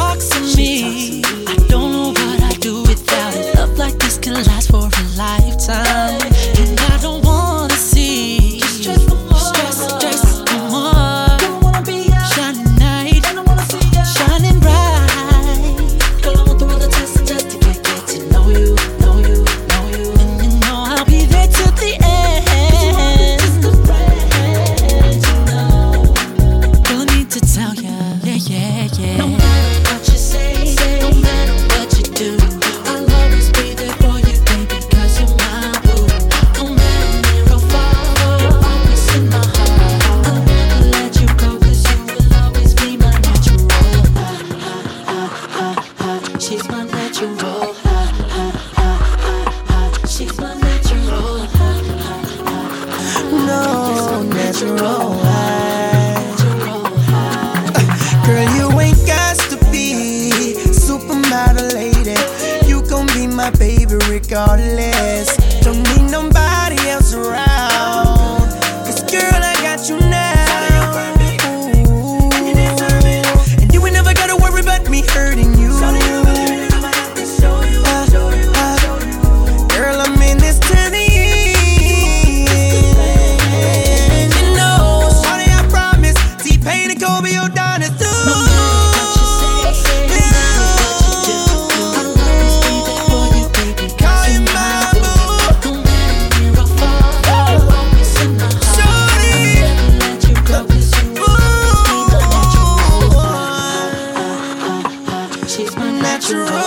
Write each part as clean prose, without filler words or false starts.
talks to me. I don't know what I'd do without it. Love like this can last for a lifetime, and I don't wanna see stress no more. Don't wanna be a shining night, and I wanna see ya shining bright. Girl, I want the world to test it just to get to know you, know you, know you. And you know I'll be there till the end. Just a friend, you know. Girl, I need to tell ya, yeah. No matter what you say, no matter what you do, I'll always be there for you, baby, 'cause you're my boo. No matter near or far, you're always in my heart. I'll never let you go, 'cause you will always be my natural. She's my natural. She's my natural. No, natural high. Girl, you ain't got to be supermodel lady. You gon' be my baby regardless. Don't need nobody else around. 'Cause girl, I got you now. And you ain't never gotta worry about me hurting you. Girl, I'm in this till the end. You know, shawty, I promise. T-Pain and Kobe, you're down to do. No matter what you say, no matter what you do, I'll always be there for you, baby, 'cause you're my boo. No matter near or far, you're always in my heart. Shawty, I'll never let you go, 'cause you will always be my natural. She's my natural.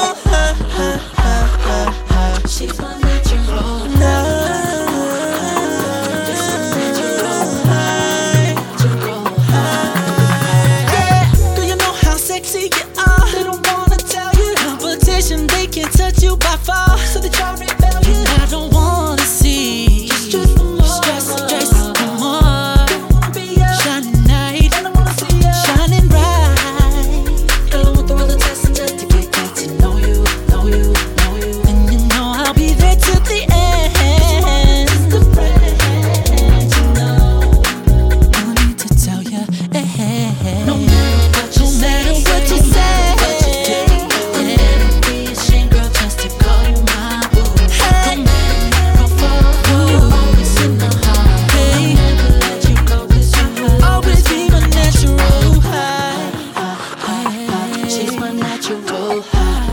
She's my natural. Do you know how sexy you are? They don't wanna tell you. Competition, they can't touch you by far, so they try to repel you. And I don't wanna see stress no more. Don't wanna be a shining night, and I wanna see ya shining bright. Girl, I want the world to test it just to get to know you, know you, know you. And you know I'll be there till the end. Just a friend, you know. No need to tell ya, no matter what you say, I'll never be ashamed, girl, just to call you my boo. No matter near or far, you're always in my heart. I'll never let you go, 'cause you will always be my natural high. She's my natural high.